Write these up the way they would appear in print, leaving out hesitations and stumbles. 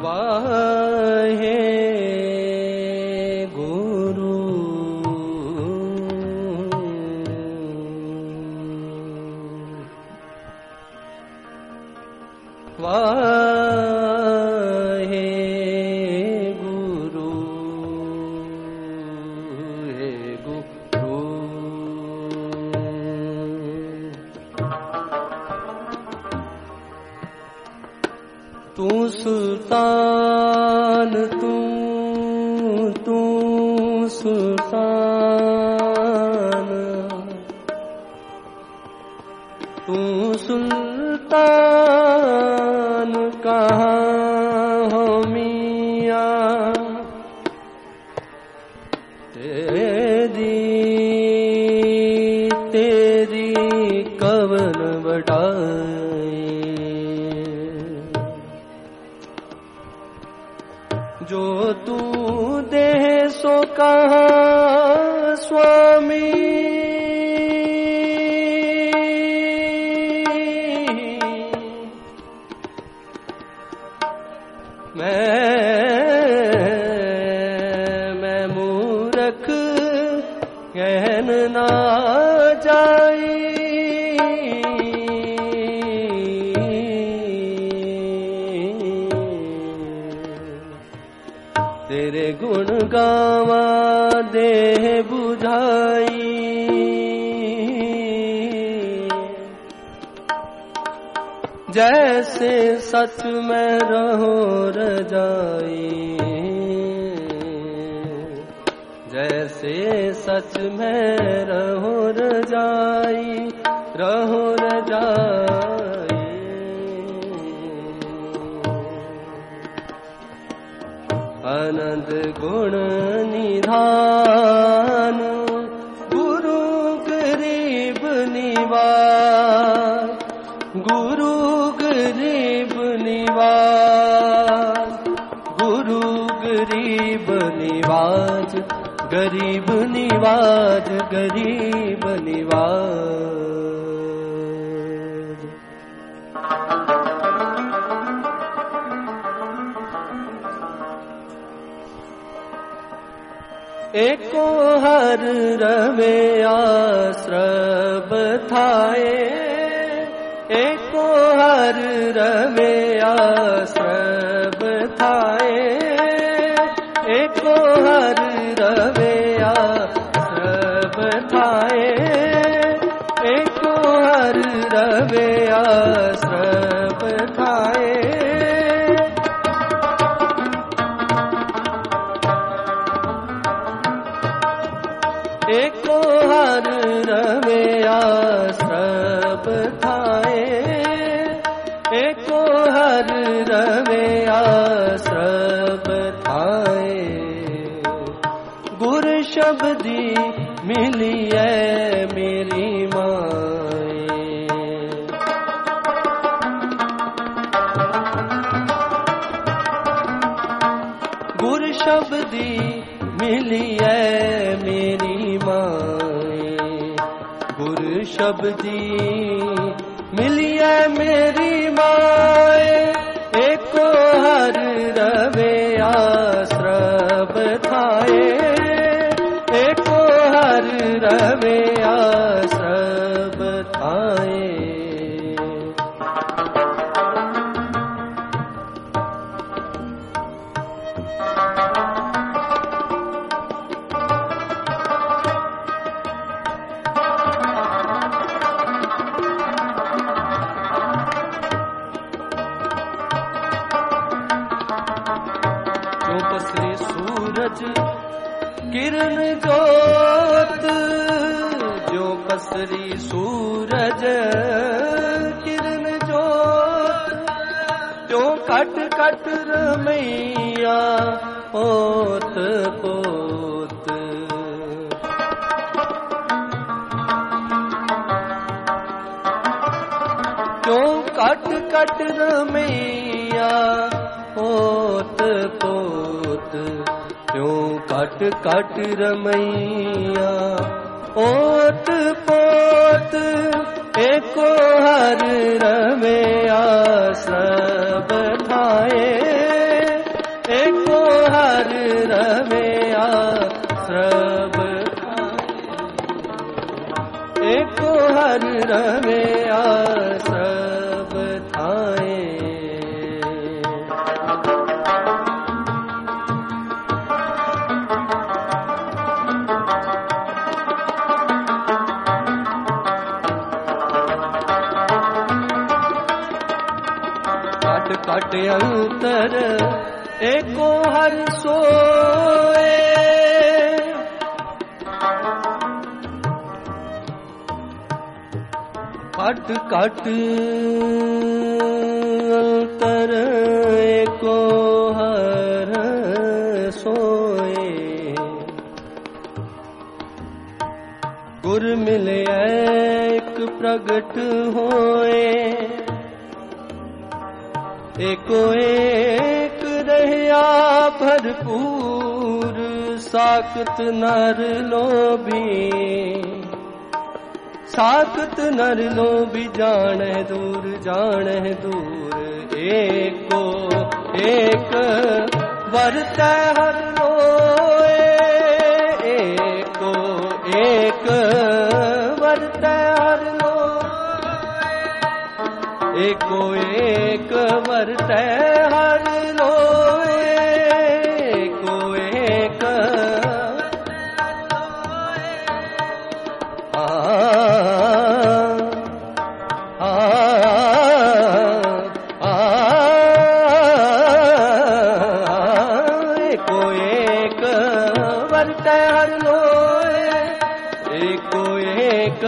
वाहे गुरु वाहे गुरु हे गुरु तू सुल्तान तू सुल्तान तू सुल्तान कहाँ हो मियाँ तेरी कवन बढ़ाई जो तू दे सो कहा स्वामी मैं मूर्ख कहन ना जाई तेरे गुण गावा देह बुझाई जैसे सच में रहो रजाई जैसे सच में रहो रजाई आनंद गुण निधान गुरु गरीब निवास गुरु गरीब निवास गुरु गरीब निवास गरीब निवाज गरीब निवाज एको हर रवे आश्रब थाए एको हर रवे आश्रब थाए एको हर रवे आश्रब थाए एको हर रवे आश्रब थाए एको हर रवे आश्रब थाए एको हर रवे आश्रब थाए गुर शब्दी मिली है मेरी माए गुर शब्दी मिली है मेरी माए गुर शब्दी मिली है मेरी माए एको हर रवे आश्रब थाए एको हर रवे आश्रब थाए पसरी सूरज किरण जोत जो पसरी सूरज किरण जोत जो कट कट रमैया पोत पोत जो कट कट रमैया पोत पोत क्यों कट कट रमैया ओत पोत एको हर रवे आश्रब थाए हर रविया सब थाए। कट अंतर एको हर सोए। कट कट अंतर एको हर सोए। गुर मिले एक प्रगट होए। एको एक रहया भरपूर साकत नर लोभी। साकत नर लोभी जाने दूर जाने दूर। एको एक वरतै हर लोए। एको एक वरतै हर लोए। एको एक वरतै हर लोए। एको एक एको एक वरतै हर लोए। एको एक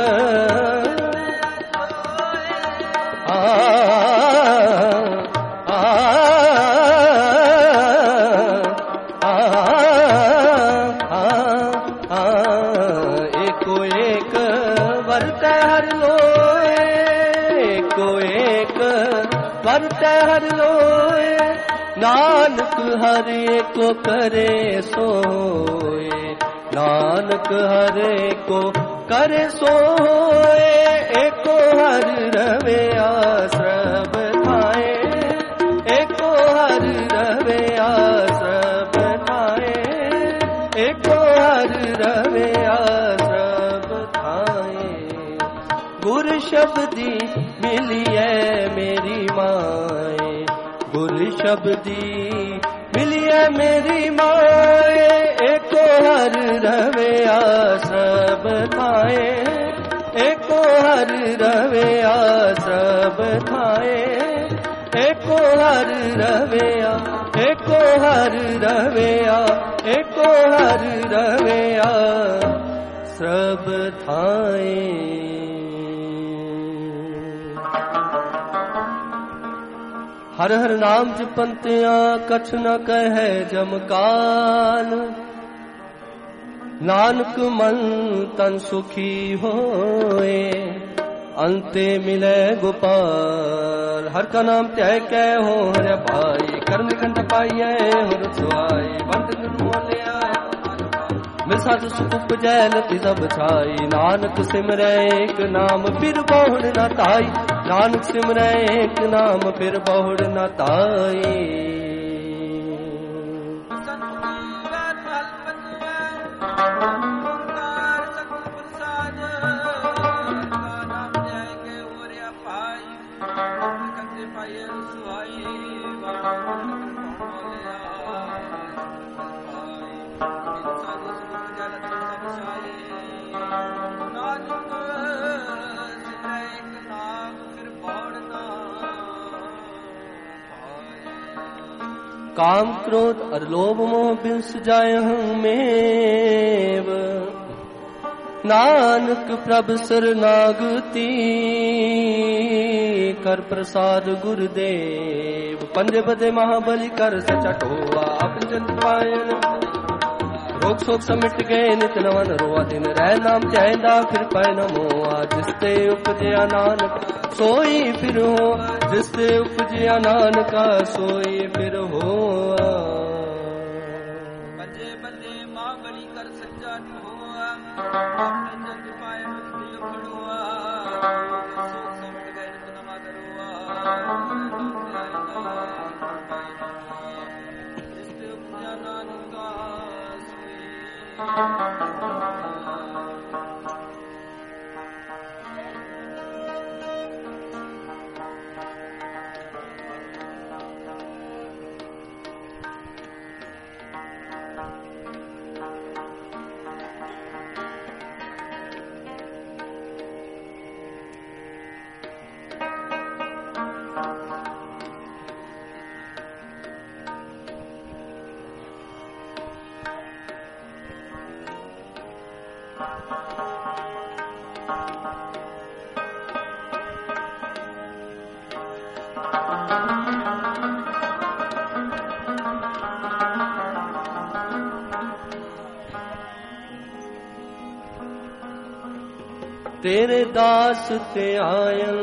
एको एक वरतै हर लोए। एको एक वरतै हर लोए। नानक हर एको करे सोए। नानक हर एको करे सोए। एको हर रविया सब थाए। एको हर रविया सब थाए। एको हर रविया सब थाए। गुर शब्दी मिलिए मेरी माए। गुर शब्दी मिलिए मेरी माए। एको हर रविया सब थाए। एको हर रविया सब थाए। एको हर रविया एको हर रविया एको हर रविया सब थाए। हर हर नाम जपंतिया कछ न कहे जमकान। नानक मन तन सुखी होए। अंते मिले गोपाल। हर का नाम त्याय कै हो हरे भाई। करम खंड पाइए हो रसवाई। बंद मोलिया मिल साध सुख उपजै लति सब छाई। नानक सिमरै एक नाम फिर बहुड़ न ताई। नानक सिमरै एक नाम फिर बहुड़ न ताई। काम क्रोध और लोभ मोह बिंस जाय मेव। नानक प्रभ शरणागति कर प्रसाद गुरुदेव। पंजे बदे महाबली कर सचटोआ। अपन जन पायन रोग शोक समिट गए नित नवन रोआ। दिन रह नाम चाहदा फिर पै न मोआ। जिसते उपजया नानक सोई फिर हो। जिसते उपजया नानका सोई फिर हो। बजे बजे महाबली कर सच्चा होआ। अपने जग पाए मुक्ति खड़ोआ। सोक समिट गए नित नवा दरोआ। जिसते उपजया नानका सोई। तेरे दास ते आयन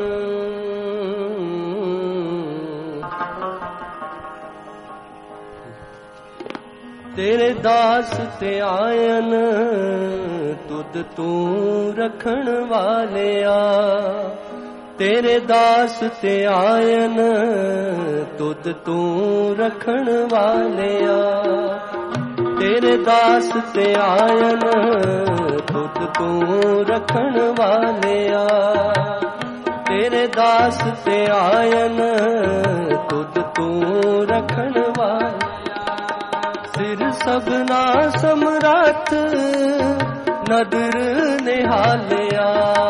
तेरे दास ते आयन तुद तू रखण वालिया तेरे दास ते आयन तुद तू रखण वालिया तेरे दास ते आयन तुद तू रखण वालिया तेरे दास ते आयन तुद तू रखण वालिया सिर सबना समरथ नदर निहालिया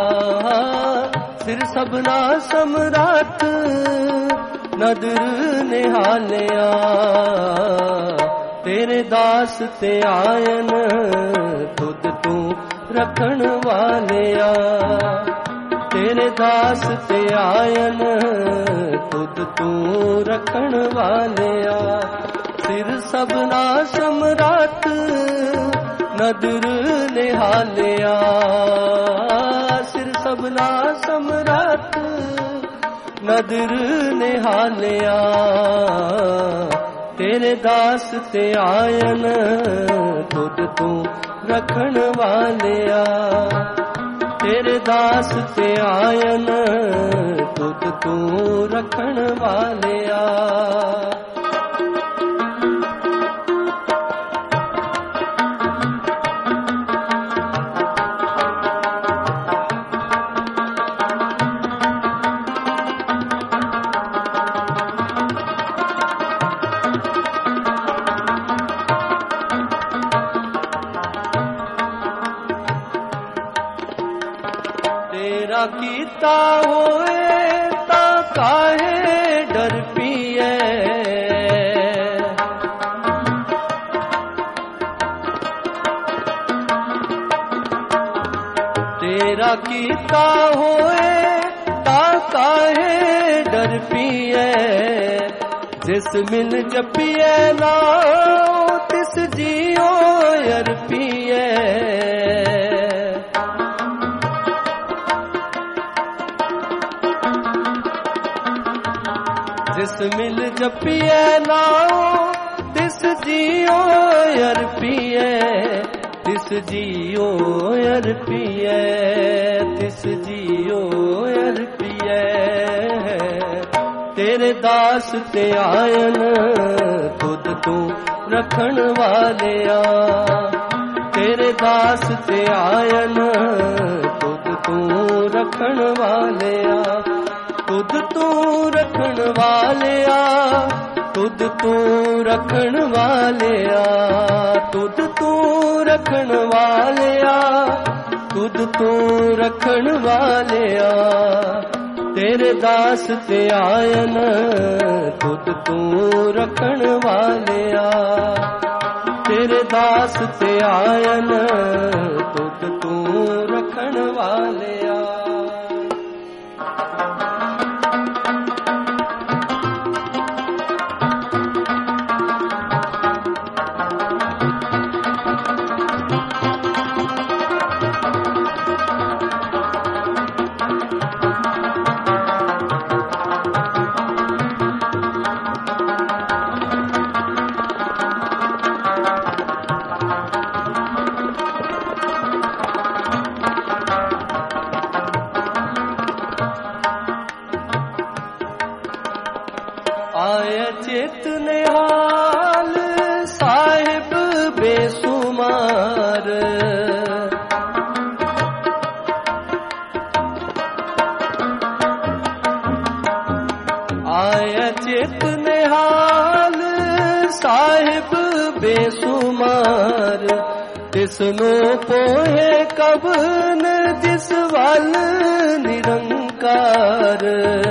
सिर सबना समरथ नदर निहालिया तेरे दास ते आयन तुद तू रखण वालिया तेरे दास ते आयन तुद तू रखण वालिया सिर सबना समरथ नदर निहालिया सिर सबना समरथ नदर निहालिया तेरे दास ते आयन तुद तू रखण वालिया तेरे दास ते आयन तुद तू रखण वालिया तेरा कीता होए ता काहे डर पिए तेरा कीता होए ता काहे डर पिए जिस मिल जपिए ना तिस जियो यर पिए जिस मिल जपिए नाओ तिस जियो यर पिए तिस जियो यर पिए तिस जियो यर पिए तेरे दास ते आयन तुद तू रखण वालिया तेरे दास ते आयन तुद तू रखण वालिया तुद तू रखण वालिया तुद तू रखण वालिया तुद तू रखण वालिया तुद तू रखण वालिया तेरे दास ते आयन तुद तू रखण वालिया तेरे दास ते आयन तुद तू रखण वालिया आय चित निहाल साहिब बेसुमार आय चित निहाल साहिब बेसुमार तिसनु पोहे कबन जिस वल निरंकार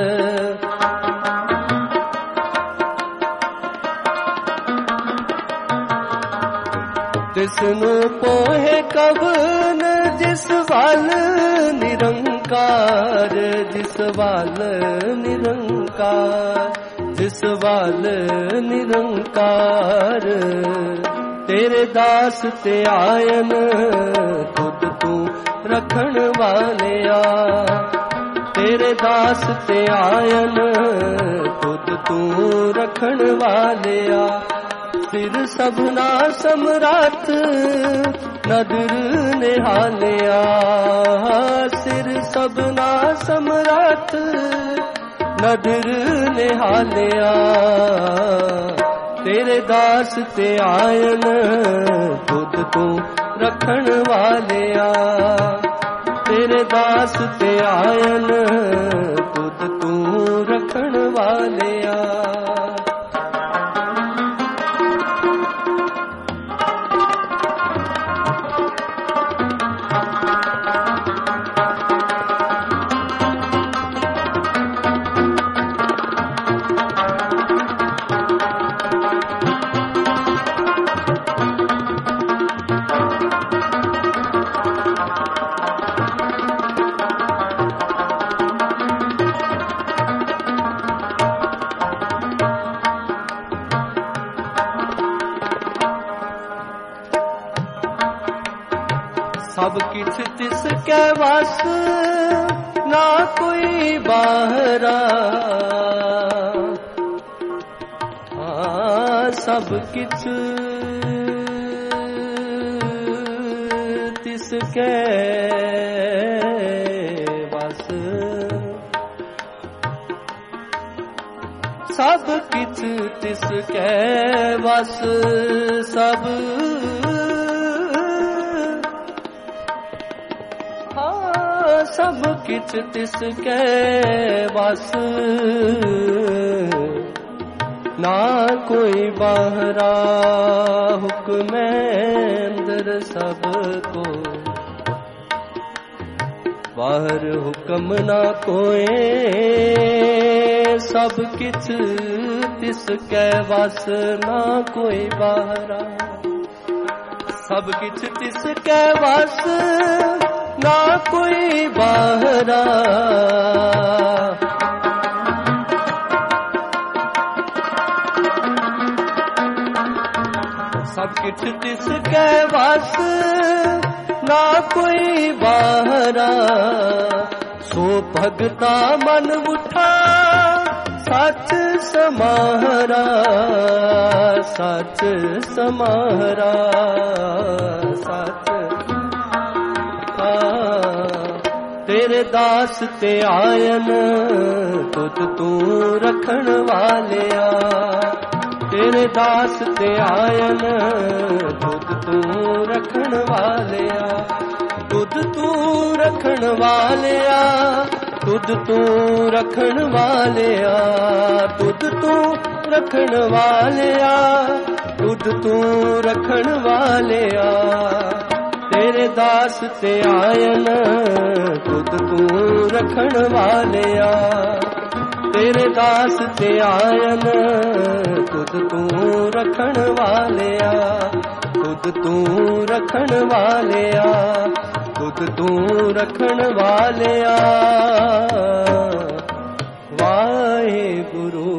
तिसनु पोहे कबन जिस वल निरंकार जिस वल निरंकार जिस वल निरंकार तेरे दास ते आयन तुद तू रख रखण वालिया तेरे दास ते आयन तुद तू रखण वालिया सिर सबना समरात नदर निहालिया सिर सबना समरात नदर निहालिया तेरे दास ते आयन तुद तू रखण वालिया तेरे दास ते आयन तुद तू रखण वालिया सब किछ तिसके वस ना कोई बाहरा सब किछ तिसके वस सब किछ तिसके वस सब सब किछ तिसके वस ना कोई बाहरा हुक्म अंदर सबको बाहर हुक्म ना कोई सब किछ तिसके वस ना कोई बाहरा सब किछ तिसके वस ना कोई बाहरा सब किछ तिसके वस ना कोई बाहरा सो भगता मन उठा सच समाहरा सच समाहरा सच तेरे दास ते आयन तुद तू रखण वालिया तेरे दास ते आयन तुद तू रखण वालिया तुद तू रखण वालिया तुद तू रखण वालिया तुद तू रखण वालिया तुद तू रखण वालिया तेरे दास ते आयन तुद तू रखण वालिया तेरे दास ते आयन तुद तू रखण वालिया तुद तू रखण वालिया तुद तू रखण वालिया वाहेगुरु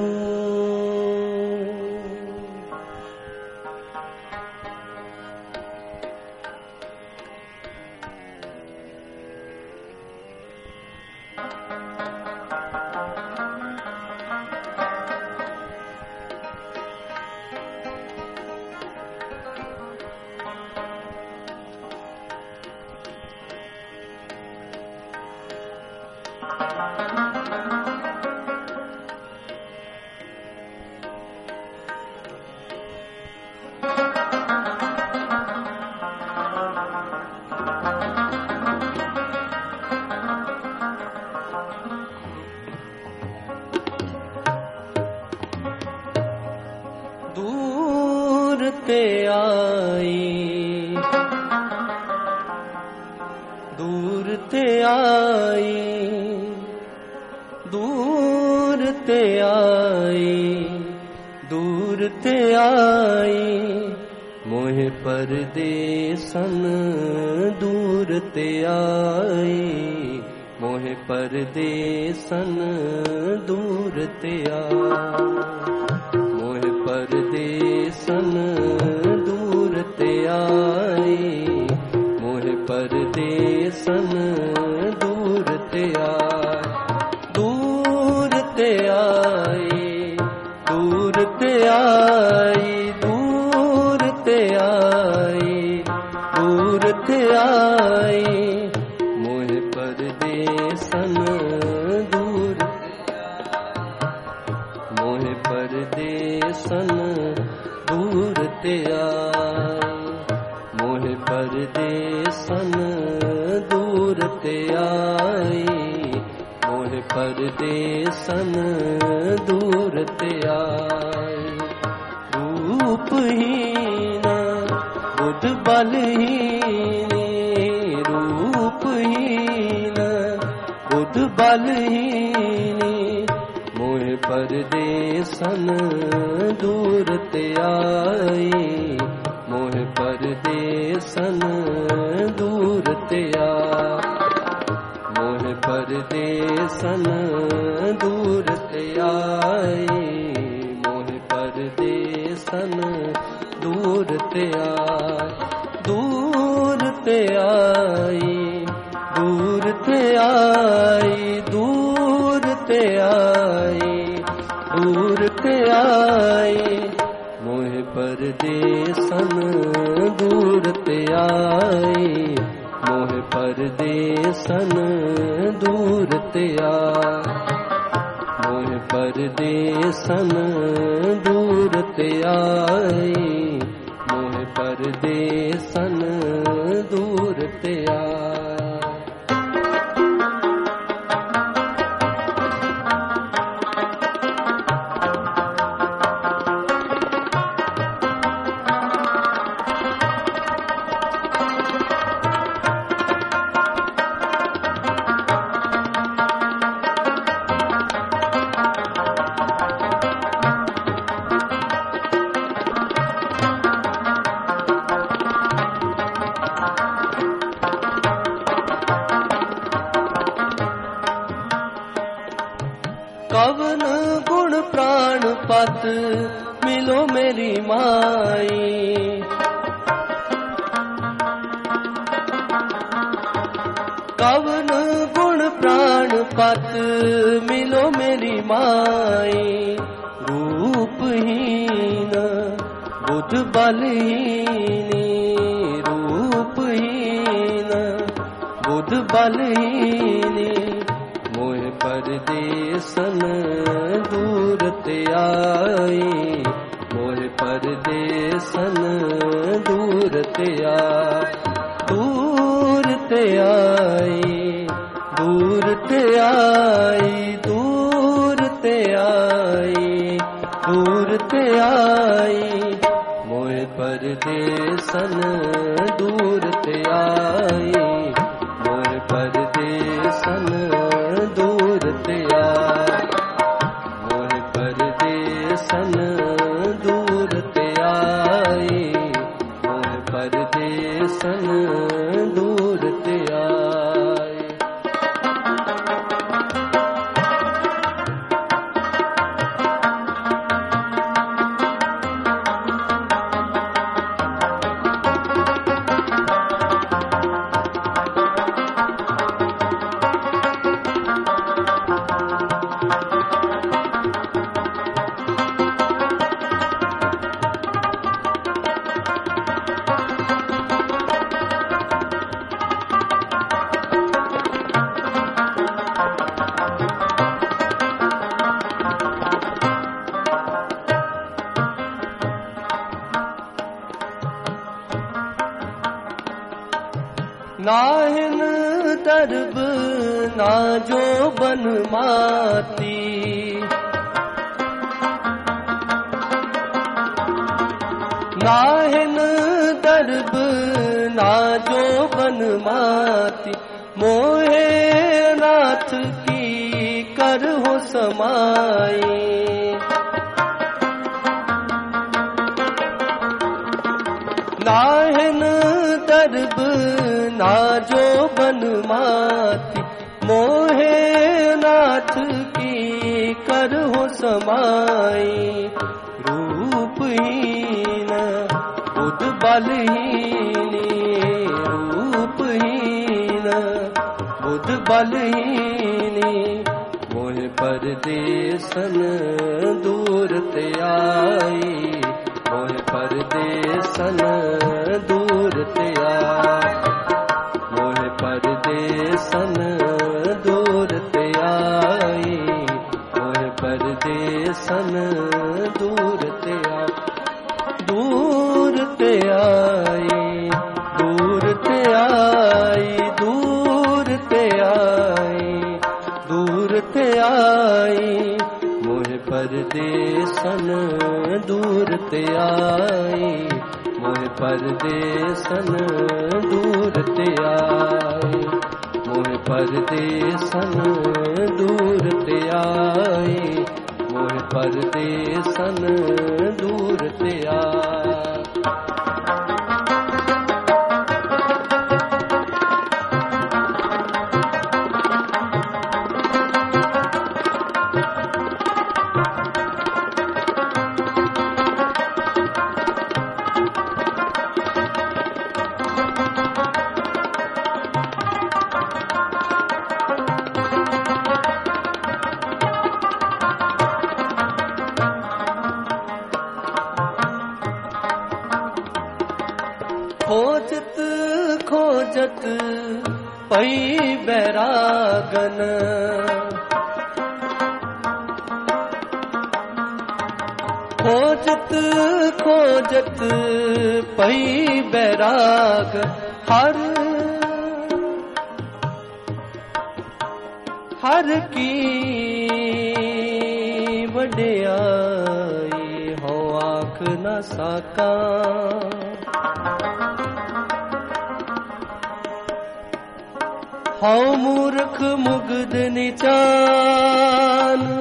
दूर ते आई दूर ते आई दूर ते आई दूर ते आई मोहे परदेसन दूर ते आई मोहे परदेसन दूर ते आई मोहे परदेसन दूर ते आई मोहे परदेसन दूर ते आए, दूर ते आए, दूर ते आए, दूर ते आए, दूर ते आए, मोह परदेसन दूर, मोह परदेसन दूर ते आए, मोह परदेसन दूर ते आए, मोह परदेसन दूर ते आए। रूपहीन बुध बलहीन, रूपहीन बुध बलहीन, मोह परदेसन दूर ते आए, मोह परदेसन दूर ते आए, मोह परदेसन दूर ते आए, मोह परदेसन दूर ते आए, दूर ते आए, दूर ते आए, दूर ते आए, दूर ते आए, मोह परदेसन दूर ते आए, मोह परदेसन दूर ते आए, मोह परदेसन दूर ते आए, मोह परदेसन दूर ते आए। कवन गुण प्राण पत मिलो मेरी माई, कवन गुण प्राण पत मिलो मेरी माई, रूपहीन बुध बलहीन, रूपहीन बुध बलहीन, मोह परदेसन दूर ते आए, मोह परदेसन दूर ते आए, दूर ते आए, दूर ते आए, दूर ते आए, दूर ते आए, मोह परदेसन दूर ते आए, मोह परदेसन दूर ते आए, मोह परदेसन दूर ते आए, मोह परदेसन दूर ते आए। नाहिन दरब ना जो बन माती, नाहिन दरब ना जो बन माती, मोहे नाथ की कर हो समाई, नाहिन दरब ना जो बन माती, मोहे नाथ की कर हो समाई, रूपहीन बुध बलहीनी रूपहीन बुध बलहीनी मोह परदेसन दूर ते आई मोह परदेसन दूर ते आई मोह परदेसन दूर ते आई मोह परदेसन दूर ते आई दूर ते आई दूर ते आई दूर ते आई दूर ते आई मोह परदेसन दूर ते आई मोह परदेसन दूर ते आई मोह परदेसन दूर ते आई मोह परदेसन दूर ते आई खोजत खोजत पई बैरागन खोजत खोजत पई बैराग हर की वडियाई हो आँख न साका हौ मूर्ख मुग्ध निचान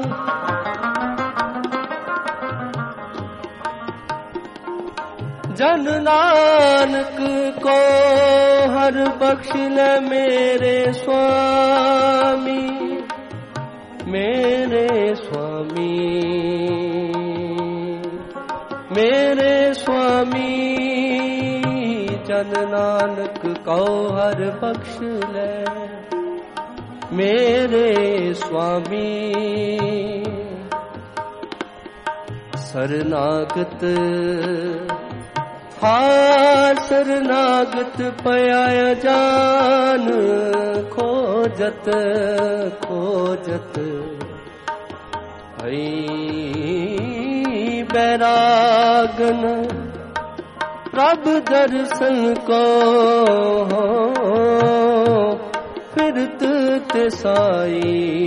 जन नानक को हर बख्श ले मेरे स्वामी मेरे स्वामी मेरे स्वामी जन नानक को हर बख्श ले मेरे स्वामी शरणागत हाँ शरणागत पया जान खोजत खोजत हई बैरागन प्रभ दर्शन को फिरत ते साई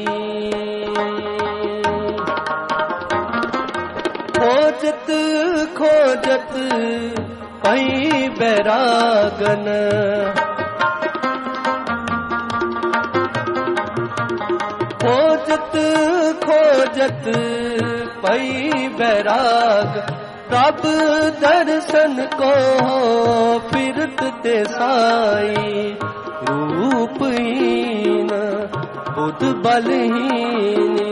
खोजत खोजत पई बैरागन खोजत खोजत पई बैराग प्रभ दर्शन को फिरत ते साई रूपहीन बुध बलहीनी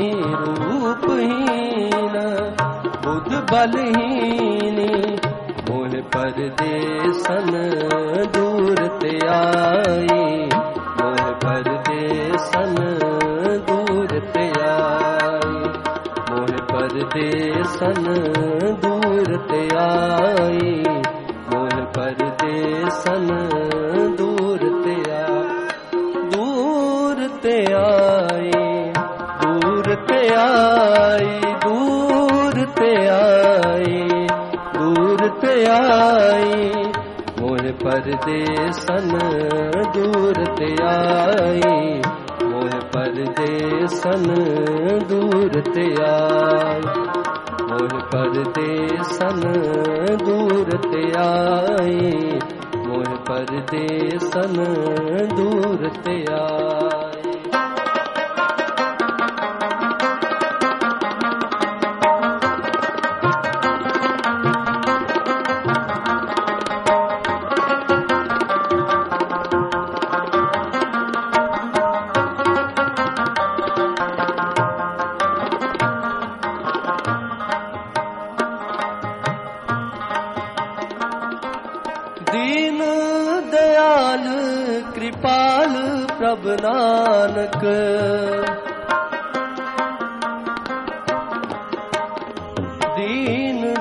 रूपहीन बुध बलहीनी मोह परदेसन दूर ते आई मोह परदेसन दूर ते आई मोह परदेसन दूर ते आई मोह परदेसन दूर ते आई दूर ते आई दूर ते आई दूर ते आई दूर ते आई मोह परदेसन दूर ते आई मोह परदेसन दूर ते आई मोह परदेसन दूर ते आई मोह परदेसन दूर ते आई प्रभ नानक। दीन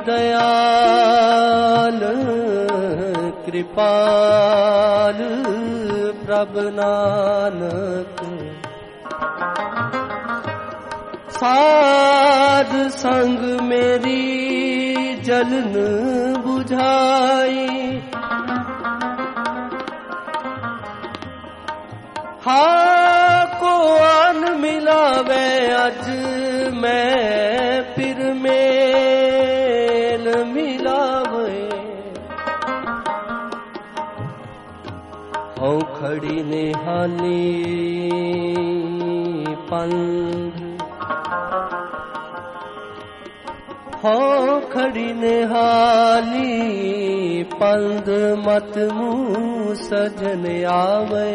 दयाल कृपाल प्रभ नानक। साध संग मेरी जलन बुझाई, हाँ को आन मिलावे अज मैं फिर मेल मिलावे। हूँ खड़ी निहाली पंध, हूँ खड़ी निहाली पंध मत मुँह सजन आवे।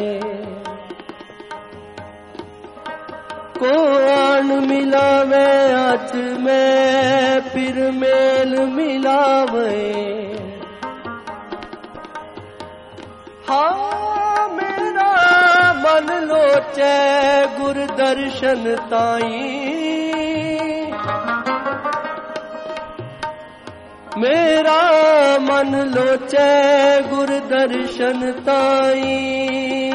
को आन मिलावे अज मैं फिर मेल मिलावे। हाँ मेरा मन लोचे गुर दर्शन ताई, मेरा मन लोचे गुर दर्शन ताई।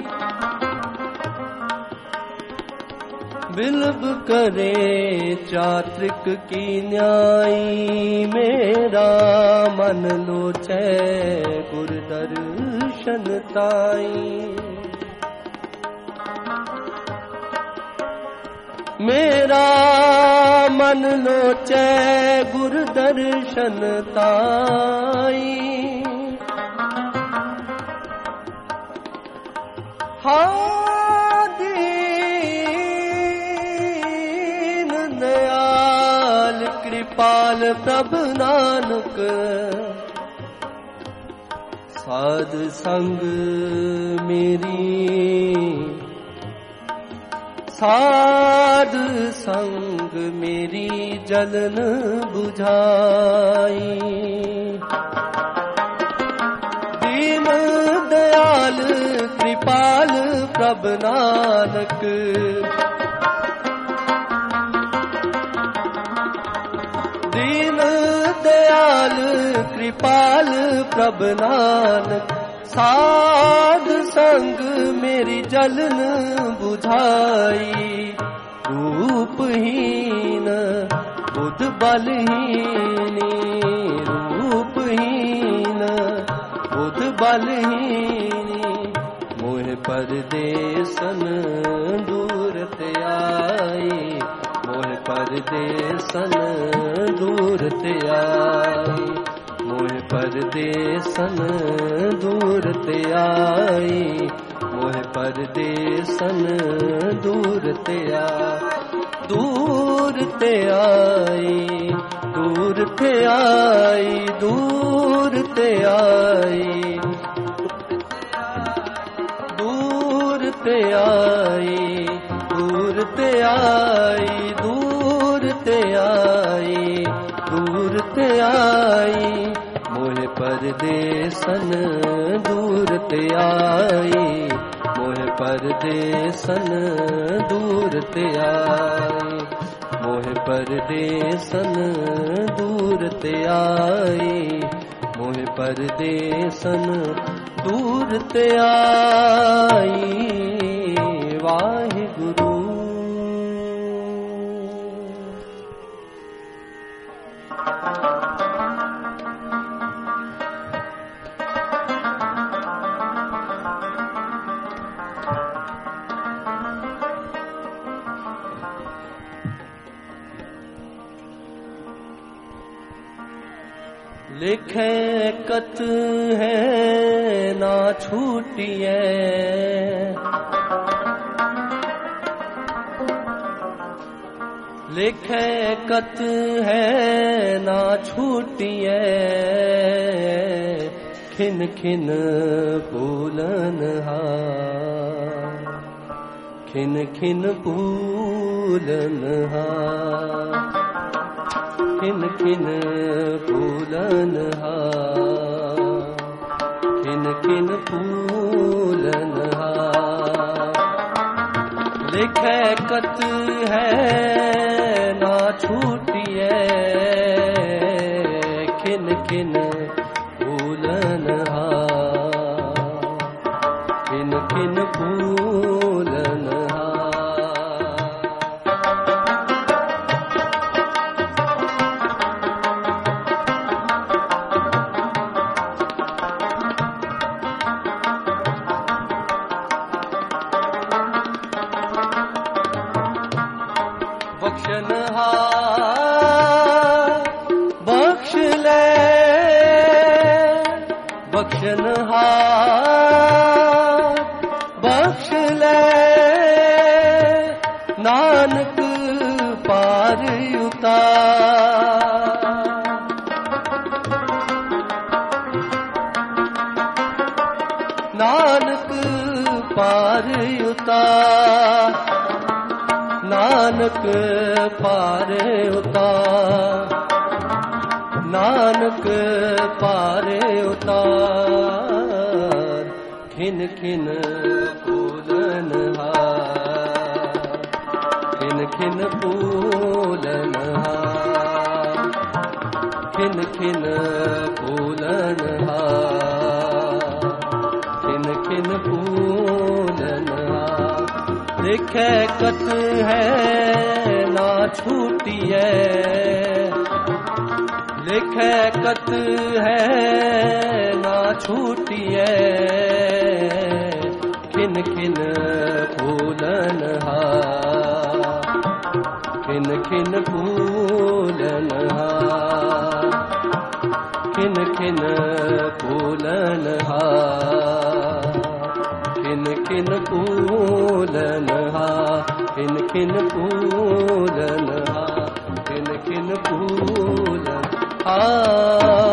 बिलब करे चात्रिक की न्यायी, मेरा मन लोचे गुर दर्शन ताई। मेरा मन लोचे गुर दर्शन ताई। हाँ कृपाल प्रभ नानक। साध संग मेरी, साध संग मेरी जलन बुझाई। दीन दयाल कृपाल प्रभ नानक। दीन दयाल कृपाल प्रभ नानक। साध संग मेरी जलन बुझाई। रूपहीन बुध बलहीनी, रूपहीन बुध बलहीनी। मोह परदेसन दूर ते आई, मोह परदेसन दूर ते आई। मोह परदेसन दूर ते आई, मोह परदेसन दूर ते आई। दूर ते आई, दूर ते आई, दूर ते आई। दूर ते आई, दूर ते आई, दूर ते आई, दूर ते आई। मोह परदेसन दूर ते आई, मोह परदेसन दूर ते आई। मोह परदेसन दूर ते आई, मोह परदेसन दूर ते आई। वाहिगुरु। लिखे कत है ना छूटिए, लिखे कत है ना छूटिए। खिन खिन भूलन हार, खिन खिन भूलन हार। खिन खिन भूलन हार, खिन खिन भूलन हार। लिखे कत है ना छूटिए खिन खिन फूलन खिन खिन फूलन बख्श ले बख्शनहार बख्श ले नानक पार उतार नानक पार उतार नानक पार उतार नानक पार उतार खिन खिन फूलन खिन खिन फूलन खिन खिन फूलन खिन खिन फूलन लिखे कत है ना छूटिए लिखे कत है ना छूटिए खिन खिन फूलन खिन खिन फूलन खिन खिन फूलन खिन खिन फूलन खिन खिन फूलन खिन खिन फूलन